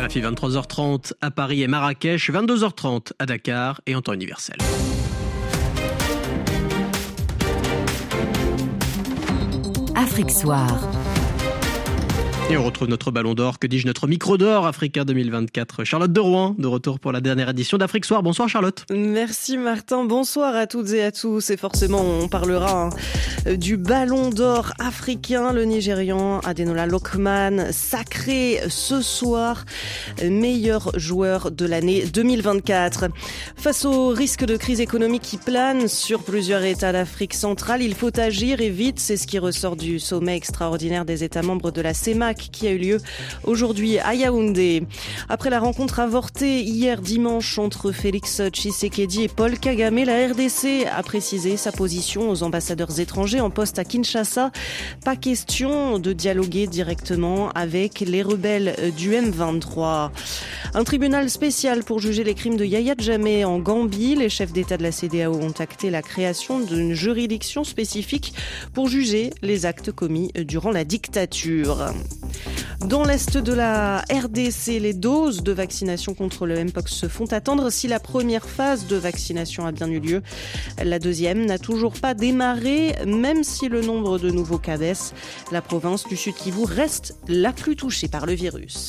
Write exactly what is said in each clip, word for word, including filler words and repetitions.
R F I vingt-trois heures trente à Paris et Marrakech, vingt-deux heures trente à Dakar et en temps universel. Afrique Soir. Et on retrouve notre ballon d'or, que dis-je, notre micro d'or Africa deux mille vingt-quatre. Charlotte de Rouen, de retour pour la dernière édition d'Afrique Soir. Bonsoir Charlotte. Merci Martin, bonsoir à toutes et à tous. Et forcément, on parlera hein, du ballon d'or africain. Le Nigérian Ademola Lookman, sacré ce soir meilleur joueur de l'année deux mille vingt-quatre. Face au risque de crise économique qui plane sur plusieurs États d'Afrique centrale, il faut agir et vite. C'est ce qui ressort du sommet extraordinaire des États membres de la CEMAC qui a eu lieu aujourd'hui à Yaoundé. Après la rencontre avortée hier dimanche entre Félix Tshisekedi et Paul Kagame, la R D C a précisé sa position aux ambassadeurs étrangers en poste à Kinshasa. Pas question de dialoguer directement avec les rebelles du M vingt-trois. Un tribunal spécial pour juger les crimes de Yahya Jammeh en Gambie. Les chefs d'État de la C E D A O ont acté la création d'une juridiction spécifique pour juger les actes commis durant la dictature. Dans l'est de la R D C, les doses de vaccination contre le Mpox se font attendre. Si la première phase de vaccination a bien eu lieu, la deuxième n'a toujours pas démarré, même si le nombre de nouveaux cas baisse. La province du Sud-Kivu reste la plus touchée par le virus.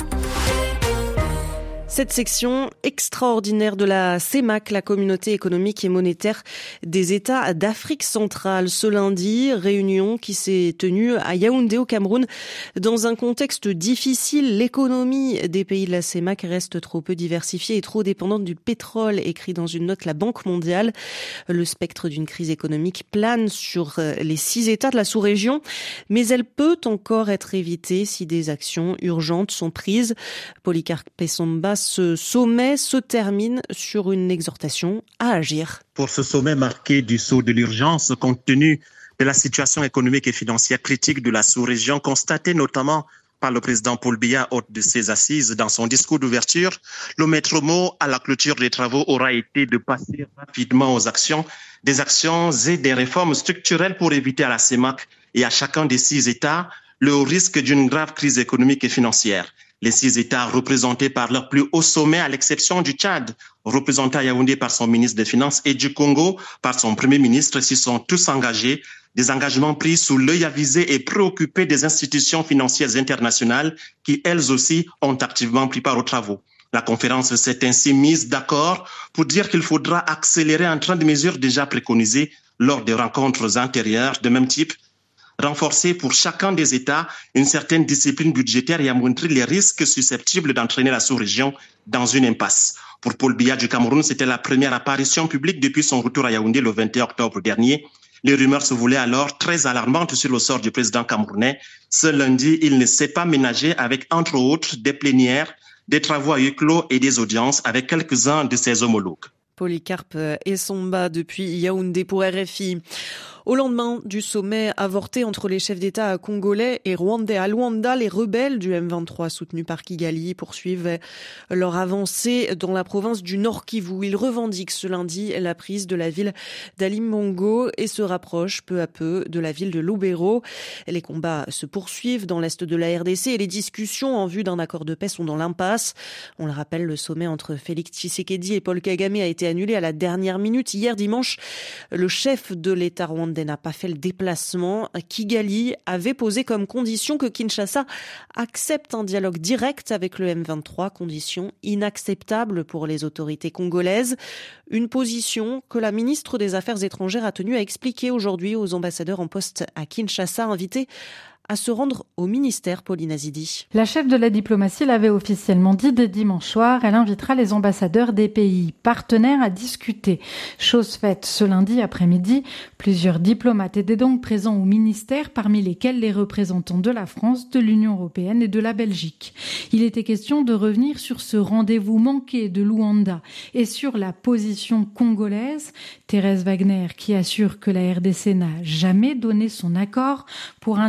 Cette section extraordinaire de la CEMAC, la communauté économique et monétaire des États d'Afrique centrale. Ce lundi, réunion qui s'est tenue à Yaoundé au Cameroun. Dans un contexte difficile, l'économie des pays de la CEMAC reste trop peu diversifiée et trop dépendante du pétrole, écrit dans une note la Banque mondiale. Le spectre d'une crise économique plane sur les six États de la sous-région, mais elle peut encore être évitée si des actions urgentes sont prises. Polycarpe Essomba, ce sommet se termine sur une exhortation à agir. Pour ce sommet marqué du sceau de l'urgence, compte tenu de la situation économique et financière critique de la sous-région, constatée notamment par le président Paul Biya, hôte de ses assises, dans son discours d'ouverture, le maître mot à la clôture des travaux aura été de passer rapidement aux actions, des actions et des réformes structurelles pour éviter à la CEMAC et à chacun des six États le risque d'une grave crise économique et financière. Les six États représentés par leur plus haut sommet, à l'exception du Tchad, représenté à Yaoundé par son ministre des Finances, et du Congo par son Premier ministre, s'y sont tous engagés. Des engagements pris sous l'œil avisé et préoccupé des institutions financières internationales qui, elles aussi, ont activement pris part aux travaux. La conférence s'est ainsi mise d'accord pour dire qu'il faudra accélérer un train de mesures déjà préconisées lors des rencontres antérieures de même type, renforcer pour chacun des États une certaine discipline budgétaire et à montrer les risques susceptibles d'entraîner la sous-région dans une impasse. Pour Paul Biya du Cameroun, c'était la première apparition publique depuis son retour à Yaoundé le vingt et un octobre dernier. Les rumeurs se voulaient alors très alarmantes sur le sort du président camerounais. Ce lundi, il ne s'est pas ménagé avec, entre autres, des plénières, des travaux à huis clos et des audiences avec quelques-uns de ses homologues. Polycarpe Essomba depuis Yaoundé pour R F I. Au lendemain du sommet avorté entre les chefs d'État congolais et rwandais à Luanda, les rebelles du M vingt-trois soutenus par Kigali poursuivent leur avancée dans la province du Nord Kivu. Ils revendiquent ce lundi la prise de la ville d'Alimongo et se rapprochent peu à peu de la ville de Lubero. Les combats se poursuivent dans l'est de la R D C et les discussions en vue d'un accord de paix sont dans l'impasse. On le rappelle, le sommet entre Félix Tshisekedi et Paul Kagame a été annulé à la dernière minute. Hier dimanche, le chef de l'État rwandais n'a pas fait le déplacement. Kigali avait posé comme condition que Kinshasa accepte un dialogue direct avec le M vingt-trois, condition inacceptable pour les autorités congolaises. Une position que la ministre des Affaires étrangères a tenu à expliquer aujourd'hui aux ambassadeurs en poste à Kinshasa, invités à se rendre au ministère, Pauline Azidi. La chef de la diplomatie l'avait officiellement dit dès dimanche soir. Elle invitera les ambassadeurs des pays partenaires à discuter. Chose faite ce lundi après-midi. Plusieurs diplomates étaient donc présents au ministère, parmi lesquels les représentants de la France, de l'Union européenne et de la Belgique. Il était question de revenir sur ce rendez-vous manqué de Luanda et sur la position congolaise. Thérèse Wagner, qui assure que la R D C n'a jamais donné son accord pour un dialogue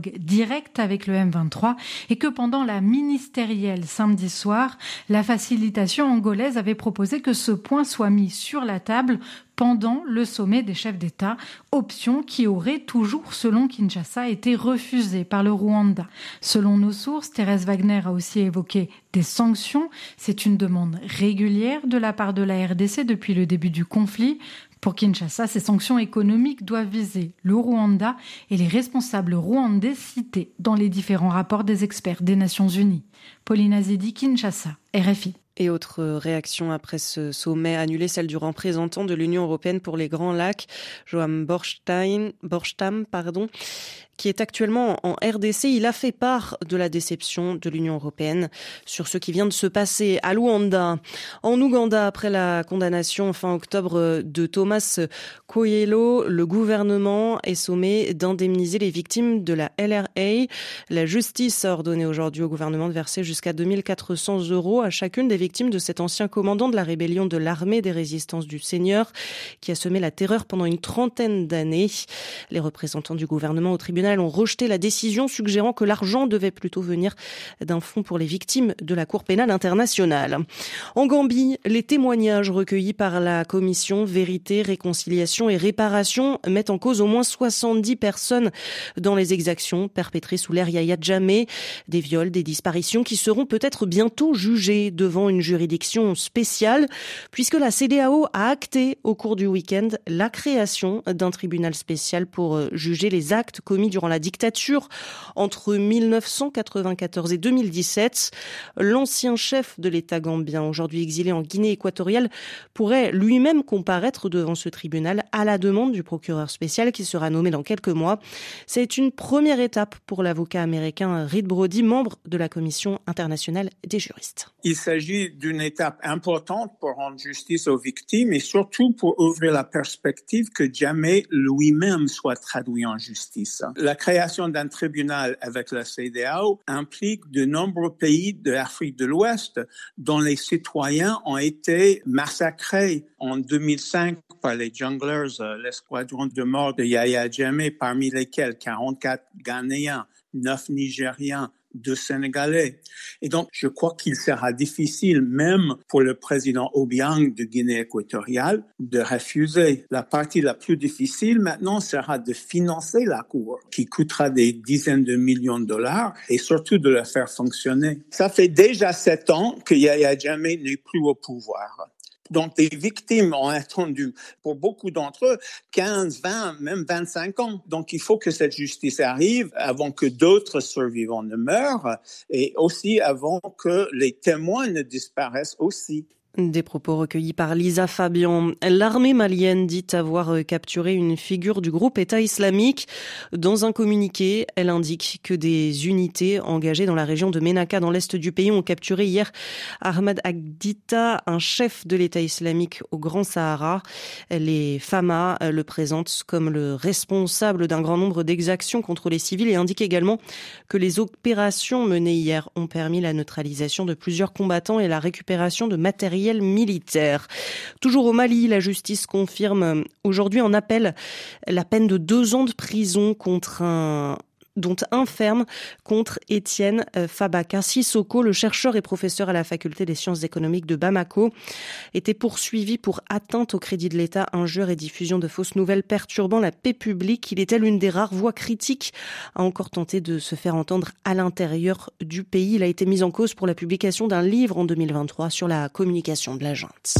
dialogue direct avec le M vingt-trois et que pendant la ministérielle samedi soir, la facilitation angolaise avait proposé que ce point soit mis sur la table pendant le sommet des chefs d'État, option qui aurait toujours, selon Kinshasa, été refusée par le Rwanda. Selon nos sources, Thérèse Wagner a aussi évoqué des sanctions. C'est une demande régulière de la part de la R D C depuis le début du conflit. Pour Kinshasa, ces sanctions économiques doivent viser le Rwanda et les responsables rwandais cités dans les différents rapports des experts des Nations Unies. Pauline Azidi, Kinshasa, R F I. Et autre réaction après ce sommet annulé, celle du représentant de l'Union européenne pour les Grands Lacs, Joachim Borstein, Borstam, pardon, qui est actuellement en R D C. Il a fait part de la déception de l'Union européenne sur ce qui vient de se passer à Luanda. En Ouganda, après la condamnation fin octobre de Thomas Koyelo, le gouvernement est sommé d'indemniser les victimes de la L R A. La justice a ordonné aujourd'hui au gouvernement de verser jusqu'à deux mille quatre cents euros à chacune des victimes de cet ancien commandant de la rébellion de l'armée des résistances du Seigneur qui a semé la terreur pendant une trentaine d'années. Les représentants du gouvernement au tribunal ont rejeté la décision, suggérant que l'argent devait plutôt venir d'un fonds pour les victimes de la Cour pénale internationale. En Gambie, les témoignages recueillis par la commission Vérité, Réconciliation et Réparation mettent en cause au moins soixante-dix personnes dans les exactions perpétrées sous l'ère Yahya Jammeh, des viols, des disparitions qui seront peut-être bientôt jugées devant une juridiction spéciale, puisque la C D A O a acté au cours du week-end la création d'un tribunal spécial pour juger les actes commis durant la dictature entre mille neuf cent quatre-vingt-quatorze et deux mille dix-sept. L'ancien chef de l'État gambien, aujourd'hui exilé en Guinée équatoriale, pourrait lui-même comparaître devant ce tribunal à la demande du procureur spécial qui sera nommé dans quelques mois. C'est une première étape pour l'avocat américain Reed Brody, membre de la Commission internationale des juristes. Il s'agit d'une étape importante pour rendre justice aux victimes et surtout pour ouvrir la perspective que Jammeh lui-même soit traduit en justice. La création d'un tribunal avec la C D A O implique de nombreux pays de l'Afrique de l'Ouest dont les citoyens ont été massacrés en deux mille cinq par les Junglers, l'escadron de mort de Yahya Jammeh, parmi lesquels quarante-quatre Ghanéens, neuf Nigériens, deux Sénégalais. Et donc, je crois qu'il sera difficile, même pour le président Obiang de Guinée équatoriale, de refuser. La partie la plus difficile maintenant sera de financer la Cour, qui coûtera des dizaines de millions de dollars, et surtout de la faire fonctionner. Ça fait déjà sept ans que Yahya Jammeh n'est plus au pouvoir. Donc, les victimes ont attendu, pour beaucoup d'entre eux, quinze, vingt, même vingt-cinq ans. Donc, il faut que cette justice arrive avant que d'autres survivants ne meurent et aussi avant que les témoins ne disparaissent aussi. Des propos recueillis par Lisa Fabian. L'armée malienne dit avoir capturé une figure du groupe État islamique. Dans un communiqué, elle indique que des unités engagées dans la région de Ménaka, dans l'est du pays, ont capturé hier Ahmad Agdita, un chef de l'État islamique au Grand Sahara. Les F A M A le présentent comme le responsable d'un grand nombre d'exactions contre les civils et indiquent également que les opérations menées hier ont permis la neutralisation de plusieurs combattants et la récupération de matériel militaire. Toujours au Mali, la justice confirme aujourd'hui en appel la peine de deux ans de prison contre un dont un ferme contre Étienne Fabaka Sissoko, le chercheur et professeur à la faculté des sciences économiques de Bamako, était poursuivi pour atteinte au crédit de l'État, injure et diffusion de fausses nouvelles perturbant la paix publique. Il était l'une des rares voix critiques à encore tenter de se faire entendre à l'intérieur du pays. Il a été mis en cause pour la publication d'un livre en deux mille vingt-trois sur la communication de la junte.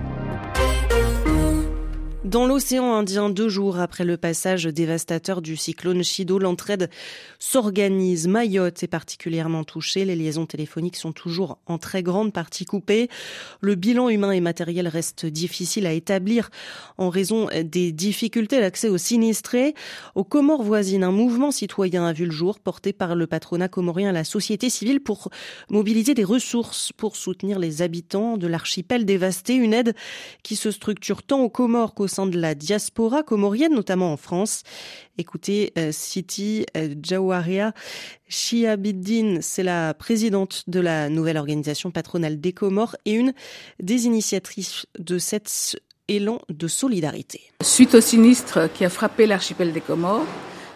Dans l'océan Indien, deux jours après le passage dévastateur du cyclone Chido, l'entraide s'organise. Mayotte est particulièrement touchée. Les liaisons téléphoniques sont toujours en très grande partie coupées. Le bilan humain et matériel reste difficile à établir en raison des difficultés d'accès aux sinistrés. Aux Comores voisines, un mouvement citoyen a vu le jour porté par le patronat comorien à la société civile pour mobiliser des ressources pour soutenir les habitants de l'archipel dévasté. Une aide qui se structure tant aux Comores qu'au sein de la diaspora comorienne, notamment en France. Écoutez, euh, Siti euh, Jawaria Chiabiddin, c'est la présidente de la nouvelle organisation patronale des Comores et une des initiatrices de cet élan de solidarité. Suite au sinistre qui a frappé l'archipel des Comores,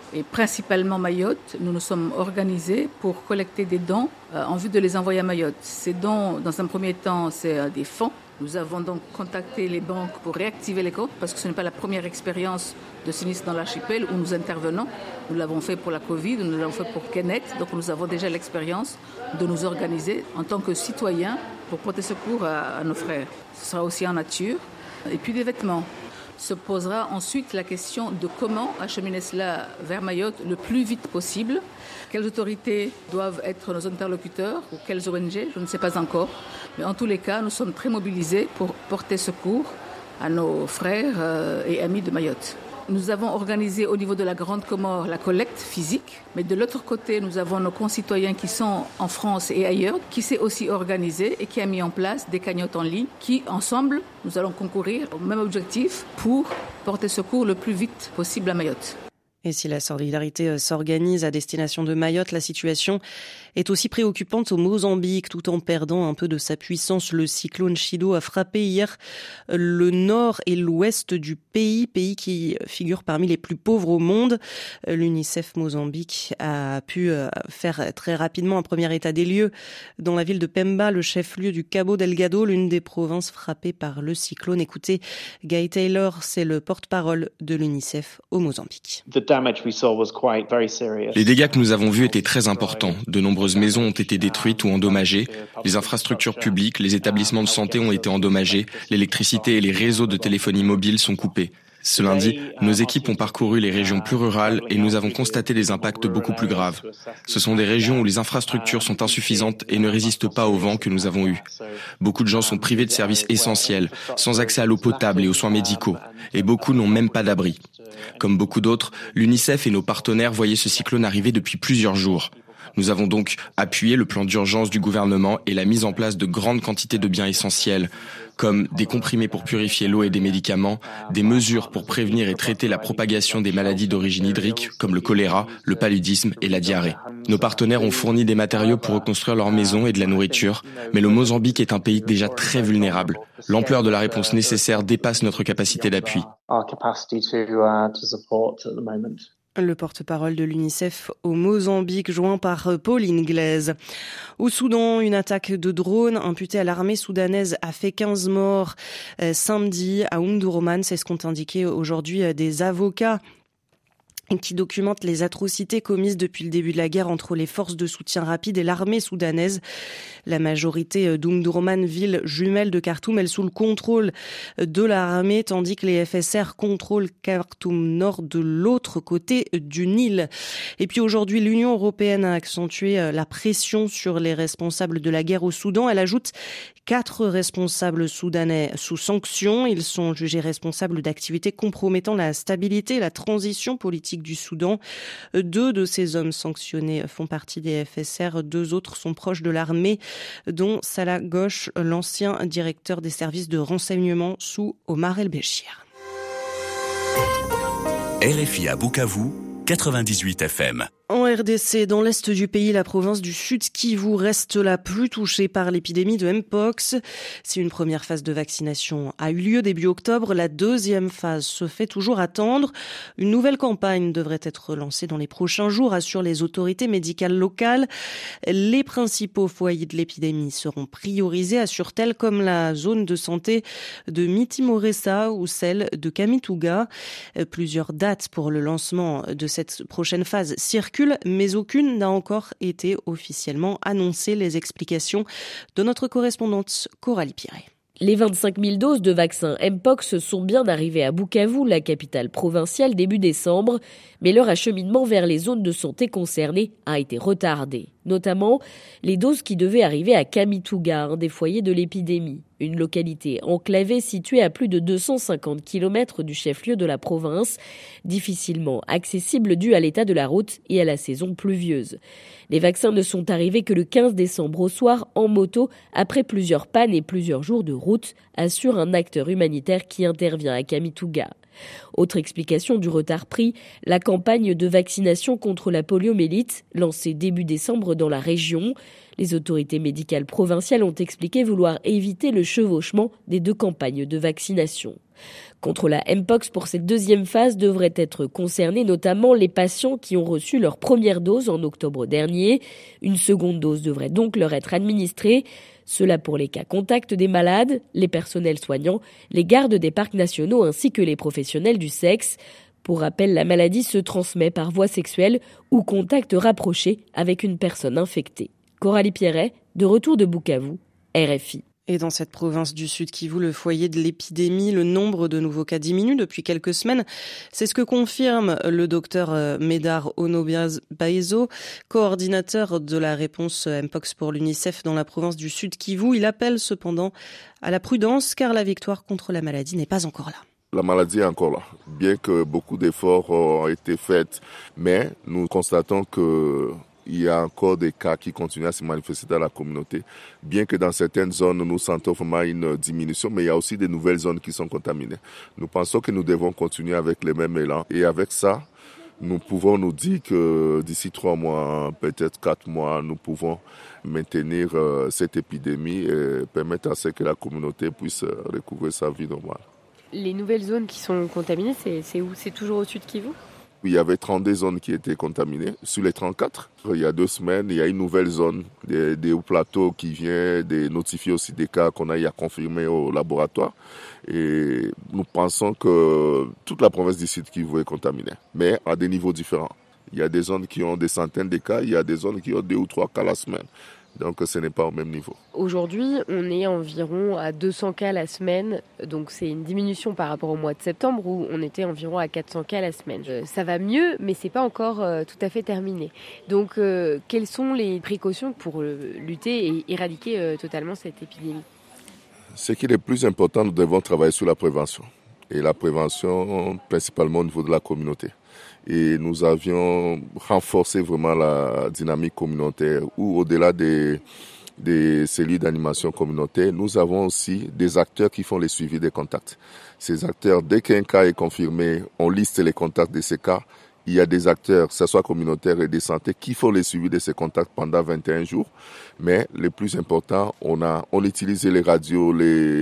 et principalement Mayotte, nous nous sommes organisés pour collecter des dons euh, en vue de les envoyer à Mayotte. Ces dons, dans un premier temps, c'est euh, des fonds. Nous avons donc contacté les banques pour réactiver les comptes parce que ce n'est pas la première expérience de sinistre dans l'archipel où nous intervenons. Nous l'avons fait pour la Covid, nous l'avons fait pour Kenneth, donc nous avons déjà l'expérience de nous organiser en tant que citoyens pour porter secours à, à nos frères. Ce sera aussi en nature. Et puis des vêtements. Se posera ensuite la question de comment acheminer cela vers Mayotte le plus vite possible. Quelles autorités doivent être nos interlocuteurs ou quelles O N G, je ne sais pas encore. Mais en tous les cas, nous sommes très mobilisés pour porter secours à nos frères et amis de Mayotte. Nous avons organisé au niveau de la Grande Comore la collecte physique, mais de l'autre côté, nous avons nos concitoyens qui sont en France et ailleurs, qui s'est aussi organisé et qui a mis en place des cagnottes en ligne qui, ensemble, nous allons concourir au même objectif pour porter secours le plus vite possible à Mayotte. Et si la solidarité s'organise à destination de Mayotte, la situation est aussi préoccupante au Mozambique. Tout en perdant un peu de sa puissance, le cyclone Chido a frappé hier le nord et l'ouest du pays, pays qui figure parmi les plus pauvres au monde. L'UNICEF Mozambique a pu faire très rapidement un premier état des lieux dans la ville de Pemba, le chef-lieu du Cabo Delgado, l'une des provinces frappées par le cyclone. Écoutez, Guy Taylor, c'est le porte-parole de l'UNICEF au Mozambique. Les dégâts que nous avons vus étaient très importants. De nombreuses maisons ont été détruites ou endommagées. Les infrastructures publiques, les établissements de santé ont été endommagés. L'électricité et les réseaux de téléphonie mobile sont coupés. Ce lundi, nos équipes ont parcouru les régions plus rurales et nous avons constaté des impacts beaucoup plus graves. Ce sont des régions où les infrastructures sont insuffisantes et ne résistent pas au vent que nous avons eu. Beaucoup de gens sont privés de services essentiels, sans accès à l'eau potable et aux soins médicaux. Et beaucoup n'ont même pas d'abri. Comme beaucoup d'autres, l'UNICEF et nos partenaires voyaient ce cyclone arriver depuis plusieurs jours. Nous avons donc appuyé le plan d'urgence du gouvernement et la mise en place de grandes quantités de biens essentiels, comme des comprimés pour purifier l'eau et des médicaments, des mesures pour prévenir et traiter la propagation des maladies d'origine hydrique, comme le choléra, le paludisme et la diarrhée. Nos partenaires ont fourni des matériaux pour reconstruire leurs maisons et de la nourriture, mais le Mozambique est un pays déjà très vulnérable. L'ampleur de la réponse nécessaire dépasse notre capacité d'appui. Le porte-parole de l'UNICEF au Mozambique, joint par Pauline Glaise. Au Soudan, une attaque de drone imputée à l'armée soudanaise a fait quinze morts euh, samedi à Omdurman. C'est ce qu'ont indiqué aujourd'hui euh, des avocats qui documente les atrocités commises depuis le début de la guerre entre les forces de soutien rapide et l'armée soudanaise. La majorité d'Omdurman, ville jumelle de Khartoum, est sous le contrôle de l'armée, tandis que les F S R contrôlent Khartoum Nord de l'autre côté du Nil. Et puis aujourd'hui, l'Union européenne a accentué la pression sur les responsables de la guerre au Soudan. Elle ajoute quatre responsables soudanais sous sanction. Ils sont jugés responsables d'activités compromettant la stabilité et la transition politique du Soudan. Deux de ces hommes sanctionnés font partie des F S R. Deux autres sont proches de l'armée, dont Salah Ghosh, l'ancien directeur des services de renseignement sous Omar el-Béchir. R F I à Bukavu, quatre-vingt-dix-huit F M. En R D C, dans l'est du pays, la province du Sud Kivu reste la plus touchée par l'épidémie de Mpox. Si une première phase de vaccination a eu lieu début octobre, la deuxième phase se fait toujours attendre. Une nouvelle campagne devrait être lancée dans les prochains jours, assurent les autorités médicales locales. Les principaux foyers de l'épidémie seront priorisés, assure-t-elle, comme la zone de santé de Miti-Moresa ou celle de Kamituga. Plusieurs dates pour le lancement de cette prochaine phase circulent, mais aucune n'a encore été officiellement annoncée. Les explications de notre correspondante Coralie Piré. Les vingt-cinq mille doses de vaccin Mpox sont bien arrivées à Bukavu, la capitale provinciale, début décembre, mais leur acheminement vers les zones de santé concernées a été retardé. Notamment les doses qui devaient arriver à Kamituga, un des foyers de l'épidémie, une localité enclavée située à plus de deux cent cinquante kilomètres du chef-lieu de la province, difficilement accessible dû à l'état de la route et à la saison pluvieuse. Les vaccins ne sont arrivés que le quinze décembre au soir en moto, après plusieurs pannes et plusieurs jours de route, assure un acteur humanitaire qui intervient à Kamituga. Autre explication du retard pris, la campagne de vaccination contre la poliomyélite, lancée début décembre dans la région. Les autorités médicales provinciales ont expliqué vouloir éviter le chevauchement des deux campagnes de vaccination. Contre la Mpox, pour cette deuxième phase, devraient être concernés notamment les patients qui ont reçu leur première dose en octobre dernier. Une seconde dose devrait donc leur être administrée. Cela pour les cas contacts des malades, les personnels soignants, les gardes des parcs nationaux ainsi que les professionnels du sexe. Pour rappel, la maladie se transmet par voie sexuelle ou contact rapproché avec une personne infectée. Coralie Pierret, de retour de Bukavu, R F I. Et dans cette province du Sud Kivu, le foyer de l'épidémie, le nombre de nouveaux cas diminue depuis quelques semaines. C'est ce que confirme le docteur Médard Onobaezo, coordinateur de la réponse Mpox pour l'UNICEF dans la province du Sud Kivu. Il appelle cependant à la prudence car la victoire contre la maladie n'est pas encore là. La maladie est encore là, bien que beaucoup d'efforts ont été faits, mais nous constatons que il y a encore des cas qui continuent à se manifester dans la communauté. Bien que dans certaines zones, nous sentons vraiment une diminution, mais il y a aussi des nouvelles zones qui sont contaminées. Nous pensons que nous devons continuer avec les mêmes élans. Et avec ça, nous pouvons nous dire que d'ici trois mois, peut-être quatre mois, nous pouvons maintenir cette épidémie et permettre à ce que la communauté puisse recouvrer sa vie normale. Les nouvelles zones qui sont contaminées, c'est, c'est où ? C'est toujours au sud Kivu ? Il y avait trente-deux zones qui étaient contaminées. Sur les trente-quatre, il y a deux semaines, il y a une nouvelle zone des, des hauts plateaux qui vient de notifier aussi des cas qu'on a eu à confirmer au laboratoire. Et nous pensons que toute la province du Sud Kivu est contaminée, mais à des niveaux différents. Il y a des zones qui ont des centaines de cas, il y a des zones qui ont deux ou trois cas la semaine. Donc ce n'est pas au même niveau. Aujourd'hui, on est environ à deux cents cas la semaine. Donc c'est une diminution par rapport au mois de septembre où on était environ à quatre cents cas la semaine. Ça va mieux, mais c'est pas encore euh, tout à fait terminé. Donc euh, quelles sont les précautions pour euh, lutter et éradiquer euh, totalement cette épidémie ? Ce qui est le plus important, nous devons travailler sur la prévention. Et la prévention principalement au niveau de la communauté. Et nous avions renforcé vraiment la dynamique communautaire où au-delà des, des cellules d'animation communautaire, nous avons aussi des acteurs qui font le suivi des contacts. Ces acteurs, dès qu'un cas est confirmé, on liste les contacts de ces cas. Il y a des acteurs, que ce soit communautaires et de santé, qui font le suivi de ces contacts pendant vingt et un jours. Mais le plus important, on a, on utilise les radios,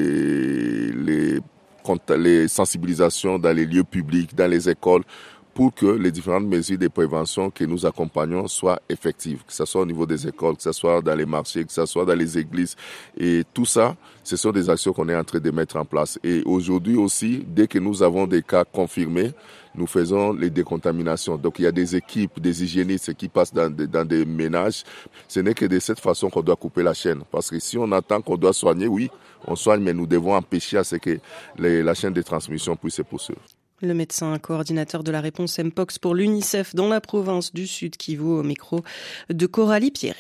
les, les, les sensibilisations dans les lieux publics, dans les écoles, pour que les différentes mesures de prévention que nous accompagnons soient effectives, que ce soit au niveau des écoles, que ce soit dans les marchés, que ce soit dans les églises. Et tout ça, ce sont des actions qu'on est en train de mettre en place. Et aujourd'hui aussi, dès que nous avons des cas confirmés, nous faisons les décontaminations. Donc il y a des équipes, des hygiénistes qui passent dans des, dans des ménages. Ce n'est que de cette façon qu'on doit couper la chaîne. Parce que si on attend qu'on doit soigner, oui, on soigne, mais nous devons empêcher à ce que les, la chaîne de transmission puisse se poursuivre. Le médecin coordinateur de la réponse Mpox pour l'UNICEF dans la province du Sud Kivu au micro de Coralie Pierret.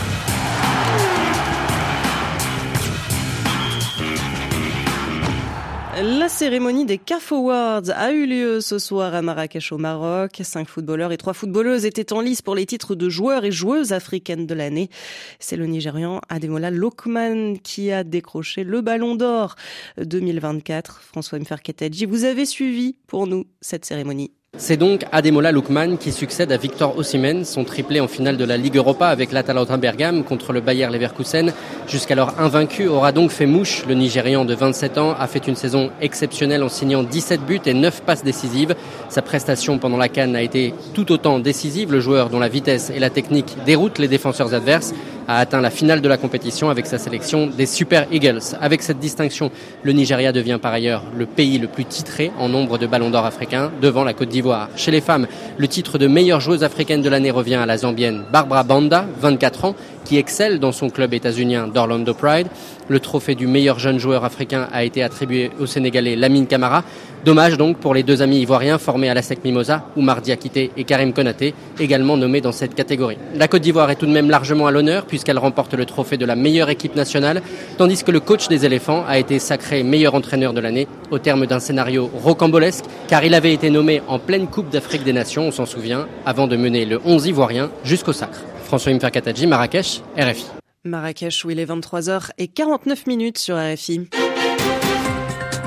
La cérémonie des C A F Awards a eu lieu ce soir à Marrakech au Maroc. Cinq footballeurs et trois footballeuses étaient en lice pour les titres de joueurs et joueuses africaines de l'année. C'est le Nigérian Ademola Lookman qui a décroché le Ballon d'Or deux mille vingt-quatre. François Mferketadji, vous avez suivi pour nous cette cérémonie. C'est donc Ademola Lookman qui succède à Victor Osimhen, son triplé en finale de la Ligue Europa avec l'Atalanta Bergame contre le Bayer Leverkusen. Jusqu'alors invaincu, aura donc fait mouche. Le Nigérian de vingt-sept ans a fait une saison exceptionnelle en signant dix-sept buts et neuf passes décisives. Sa prestation pendant la CAN a été tout autant décisive. Le joueur dont la vitesse et la technique déroutent les défenseurs adverses a atteint la finale de la compétition avec sa sélection des Super Eagles. Avec cette distinction, le Nigeria devient par ailleurs le pays le plus titré en nombre de ballons d'or africains devant la Côte d'Ivoire. Chez les femmes, le titre de meilleure joueuse africaine de l'année revient à la Zambienne Barbara Banda, vingt-quatre ans, qui excelle dans son club états-unien d'Orlando Pride. Le trophée du meilleur jeune joueur africain a été attribué au Sénégalais Lamine Camara. Dommage donc pour les deux amis ivoiriens formés à la S E C Mimosa, Oumar Diakité et Karim Konaté, également nommés dans cette catégorie. La Côte d'Ivoire est tout de même largement à l'honneur puisqu'elle remporte le trophée de la meilleure équipe nationale, tandis que le coach des éléphants a été sacré meilleur entraîneur de l'année au terme d'un scénario rocambolesque, car il avait été nommé en pleine Coupe d'Afrique des Nations, on s'en souvient, avant de mener le onze ivoirien jusqu'au sacre. François Mferketadji, Marrakech, R F I. Marrakech où il est vingt-trois heures quarante-neuf minutes sur R F I.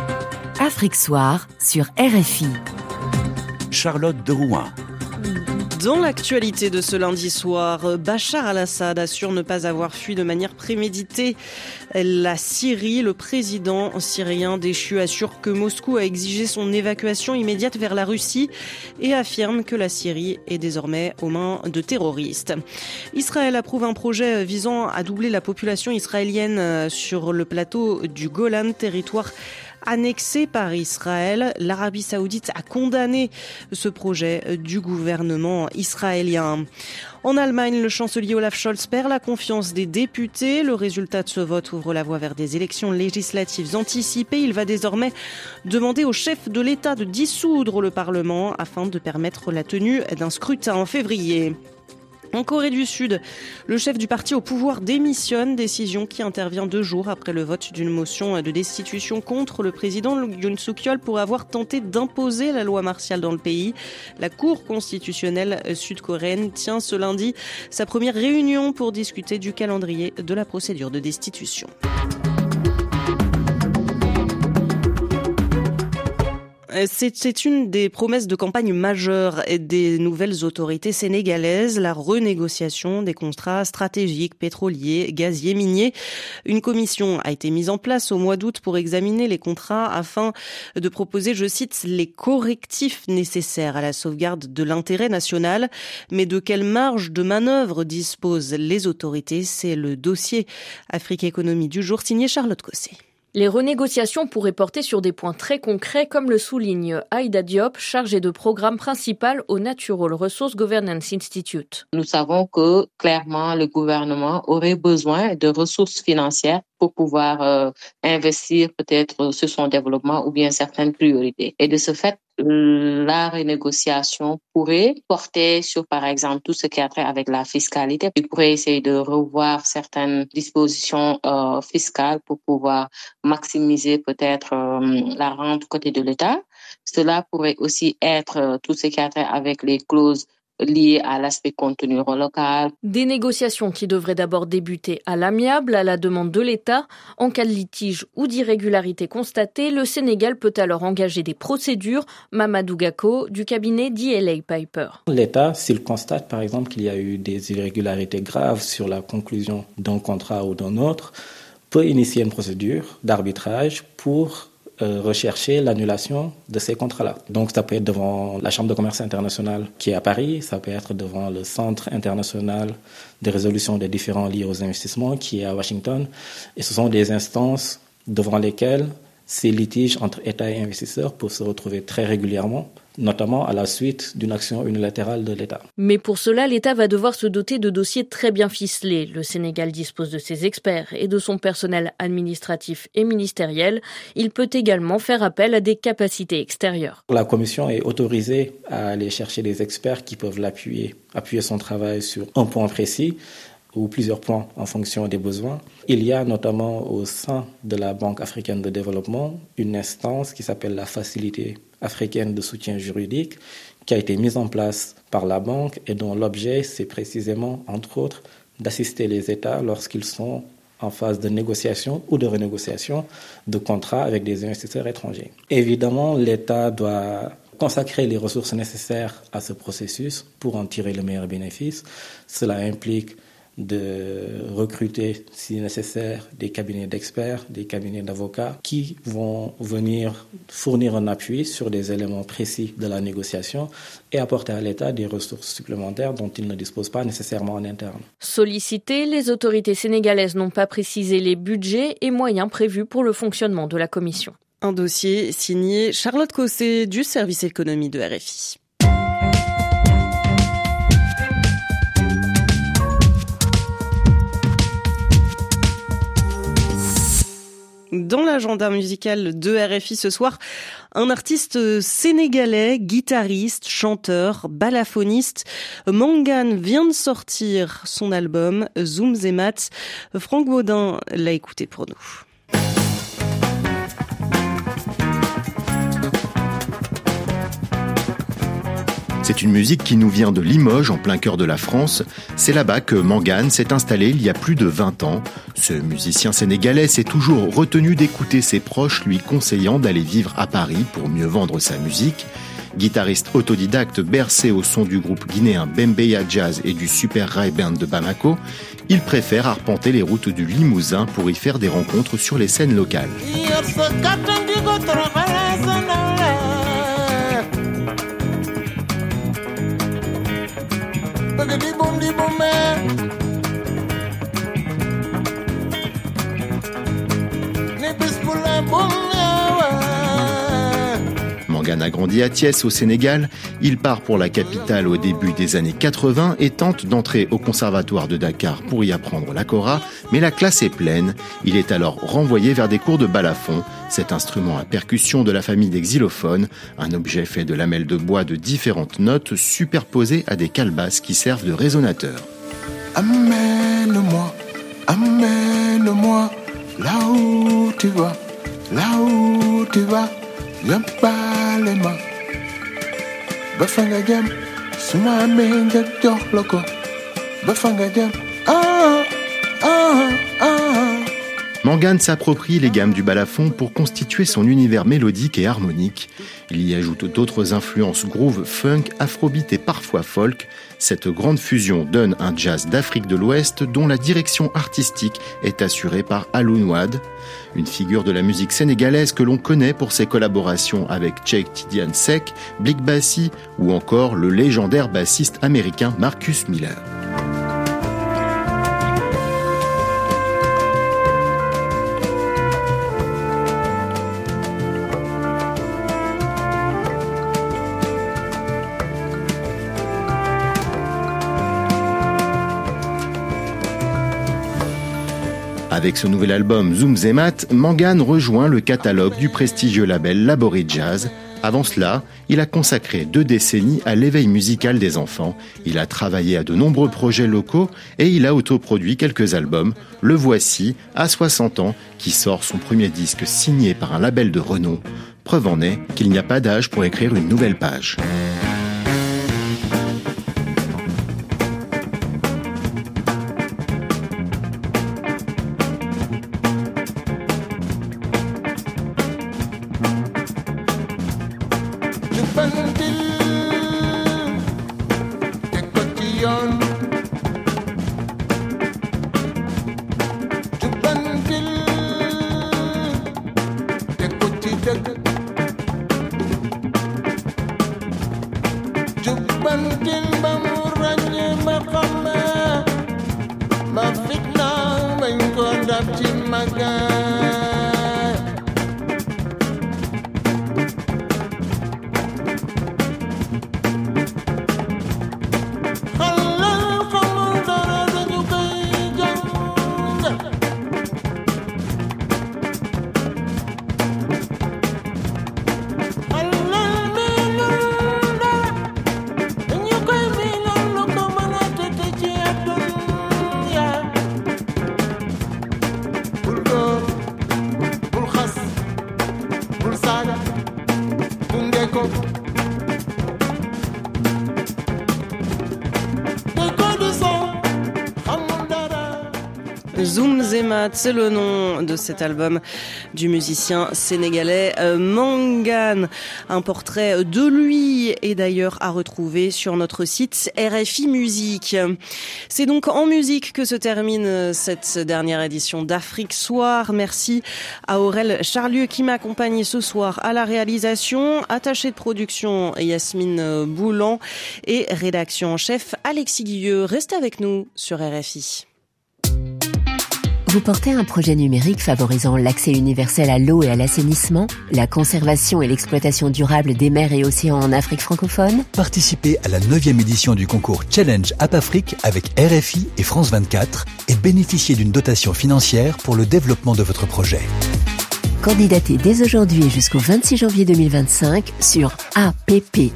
Afrique Soir sur R F I. Charlotte de Rouen. Dans l'actualité de ce lundi soir, Bachar al-Assad assure ne pas avoir fui de manière préméditée la Syrie. Le président syrien déchu assure que Moscou a exigé son évacuation immédiate vers la Russie et affirme que la Syrie est désormais aux mains de terroristes. Israël approuve un projet visant à doubler la population israélienne sur le plateau du Golan, territoire annexé par Israël. L'Arabie Saoudite a condamné ce projet du gouvernement israélien. En Allemagne, le chancelier Olaf Scholz perd la confiance des députés. Le résultat de ce vote ouvre la voie vers des élections législatives anticipées. Il va désormais demander au chef de l'État de dissoudre le Parlement afin de permettre la tenue d'un scrutin en février. En Corée du Sud, le chef du parti au pouvoir démissionne, décision qui intervient deux jours après le vote d'une motion de destitution contre le président Yoon Suk-yeol pour avoir tenté d'imposer la loi martiale dans le pays. La Cour constitutionnelle sud-coréenne tient ce lundi sa première réunion pour discuter du calendrier de la procédure de destitution. C'est, c'est une des promesses de campagne majeures des nouvelles autorités sénégalaises, la renégociation des contrats stratégiques pétroliers, gaziers, miniers. Une commission a été mise en place au mois d'août pour examiner les contrats afin de proposer, je cite, les correctifs nécessaires à la sauvegarde de l'intérêt national. Mais de quelle marge de manœuvre disposent les autorités? C'est le dossier Afrique Économie du jour signé Charlotte Cossé. Les renégociations pourraient porter sur des points très concrets, comme le souligne Aïda Diop, chargée de programme principal au Natural Resource Governance Institute. Nous savons que, clairement, le gouvernement aurait besoin de ressources financières pour pouvoir euh, investir peut-être sur son développement ou bien certaines priorités. Et de ce fait, la renégociation pourrait porter sur, par exemple, tout ce qui a trait avec la fiscalité. Il pourrait essayer de revoir certaines dispositions euh, fiscales pour pouvoir maximiser peut-être euh, la rente côté de l'État. Cela pourrait aussi être euh, tout ce qui a trait avec les clauses liées à l'aspect contenu local. Des négociations qui devraient d'abord débuter à l'amiable, à la demande de l'État. En cas de litige ou d'irrégularité constatée, le Sénégal peut alors engager des procédures. Mamadou Gako, du cabinet D L A Piper. L'État, s'il constate par exemple qu'il y a eu des irrégularités graves sur la conclusion d'un contrat ou d'un autre, peut initier une procédure d'arbitrage pour Euh, rechercher l'annulation de ces contrats-là. Donc ça peut être devant la Chambre de commerce internationale qui est à Paris, ça peut être devant le Centre international de résolution des différends liés aux investissements qui est à Washington. Et ce sont des instances devant lesquelles ces litiges entre État et investisseurs peuvent se retrouver très régulièrement, notamment à la suite d'une action unilatérale de l'État. Mais pour cela, l'État va devoir se doter de dossiers très bien ficelés. Le Sénégal dispose de ses experts et de son personnel administratif et ministériel. Il peut également faire appel à des capacités extérieures. La Commission est autorisée à aller chercher des experts qui peuvent l'appuyer, appuyer son travail sur un point précis ou plusieurs points en fonction des besoins. Il y a notamment au sein de la Banque africaine de développement une instance qui s'appelle la Facilité africaine de soutien juridique qui a été mise en place par la banque et dont l'objet c'est précisément, entre autres, d'assister les États lorsqu'ils sont en phase de négociation ou de renégociation de contrats avec des investisseurs étrangers. Évidemment, l'État doit consacrer les ressources nécessaires à ce processus pour en tirer le meilleur bénéfice. Cela implique de recruter, si nécessaire, des cabinets d'experts, des cabinets d'avocats qui vont venir fournir un appui sur des éléments précis de la négociation et apporter à l'État des ressources supplémentaires dont il ne dispose pas nécessairement en interne. Sollicitées, les autorités sénégalaises n'ont pas précisé les budgets et moyens prévus pour le fonctionnement de la commission. Un dossier signé Charlotte Cossé du service économie de R F I. Dans l'agenda musical de R F I ce soir, un artiste sénégalais, guitariste, chanteur, balafoniste. Mangane vient de sortir son album Zoom Zemat. Franck Baudin l'a écouté pour nous. C'est une musique qui nous vient de Limoges, en plein cœur de la France. C'est là-bas que Mangane s'est installé il y a plus de vingt ans. Ce musicien sénégalais s'est toujours retenu d'écouter ses proches lui conseillant d'aller vivre à Paris pour mieux vendre sa musique. Guitariste autodidacte bercé au son du groupe guinéen Bembeya Jazz et du Super Rai Band de Bamako, il préfère arpenter les routes du Limousin pour y faire des rencontres sur les scènes locales. Mangane a grandi à Thiès au Sénégal. Il part pour la capitale au début des années quatre-vingts et tente d'entrer au conservatoire de Dakar pour y apprendre la kora, mais la classe est pleine. Il est alors renvoyé vers des cours de balafon, cet instrument à percussion de la famille des xylophones, un objet fait de lamelles de bois de différentes notes superposées à des calebasses qui servent de résonateurs. Amène-moi, amène-moi là où tu vas, là où tu vas. Viens parler-moi. Bafanga jam, suma menja jox lako. Bafanga jam, ah, ah, ah. Mangane s'approprie les gammes du balafon pour constituer son univers mélodique et harmonique. Il y ajoute d'autres influences groove, funk, afrobeat et parfois folk. Cette grande fusion donne un jazz d'Afrique de l'Ouest dont la direction artistique est assurée par Alioune Wade, une figure de la musique sénégalaise que l'on connaît pour ses collaborations avec Cheikh Tidiane Seck, Blick Bassi ou encore le légendaire bassiste américain Marcus Miller. Avec ce nouvel album Zoom Zemat, Mangane rejoint le catalogue du prestigieux label Labori Jazz. Avant cela, il a consacré deux décennies à l'éveil musical des enfants. Il a travaillé à de nombreux projets locaux et il a autoproduit quelques albums. Le voici, à soixante ans, qui sort son premier disque signé par un label de renom. Preuve en est qu'il n'y a pas d'âge pour écrire une nouvelle page. Zoom Zemat, c'est le nom de cet album du musicien sénégalais Mangane. Un portrait de lui est d'ailleurs à retrouver sur notre site R F I Musique. C'est donc en musique que se termine cette dernière édition d'Afrique Soir. Merci à Aurel Charlieu qui m'accompagne ce soir à la réalisation, attaché de production Yasmine Boulan et rédaction en chef Alexis Guilleux. Restez avec nous sur R F I. Vous portez un projet numérique favorisant l'accès universel à l'eau et à l'assainissement, la conservation et l'exploitation durable des mers et océans en Afrique francophone? Participez à la neuvième édition du concours Challenge App Afrique avec R F I et France vingt-quatre et bénéficiez d'une dotation financière pour le développement de votre projet. Candidatez dès aujourd'hui et jusqu'au vingt-six janvier deux mille vingt-cinq sur appafrique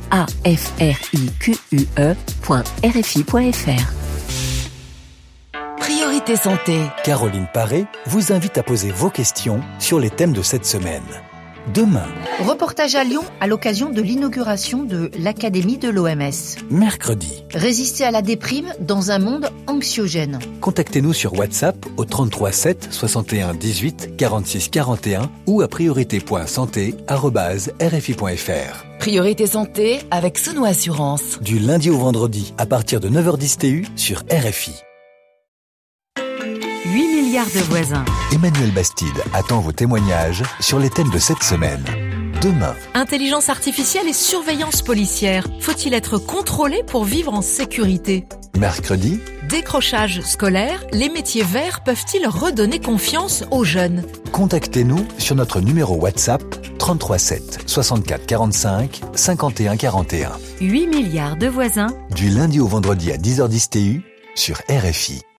point r f i point f r. Priorité Santé. Caroline Paré vous invite à poser vos questions sur les thèmes de cette semaine. Demain. Reportage à Lyon à l'occasion de l'inauguration de l'Académie de l'O M S. Mercredi. Résister à la déprime dans un monde anxiogène. Contactez-nous sur WhatsApp au trente-trois sept soixante et un dix-huit quarante-six quarante et un ou à priorité point santé arobase r f i point f r. Priorité santé avec Sono Assurance. Du lundi au vendredi, à partir de neuf heures dix T U sur R F I. huit milliards de voisins. Emmanuel Bastide attend vos témoignages sur les thèmes de cette semaine. Demain. Intelligence artificielle et surveillance policière. Faut-il être contrôlé pour vivre en sécurité ? Mercredi. Décrochage scolaire, les métiers verts peuvent-ils redonner confiance aux jeunes ? Contactez-nous sur notre numéro WhatsApp trente-trois sept soixante-quatre quarante-cinq cinquante et un quarante et un. huit milliards de voisins. Du lundi au vendredi à dix heures dix T U sur R F I.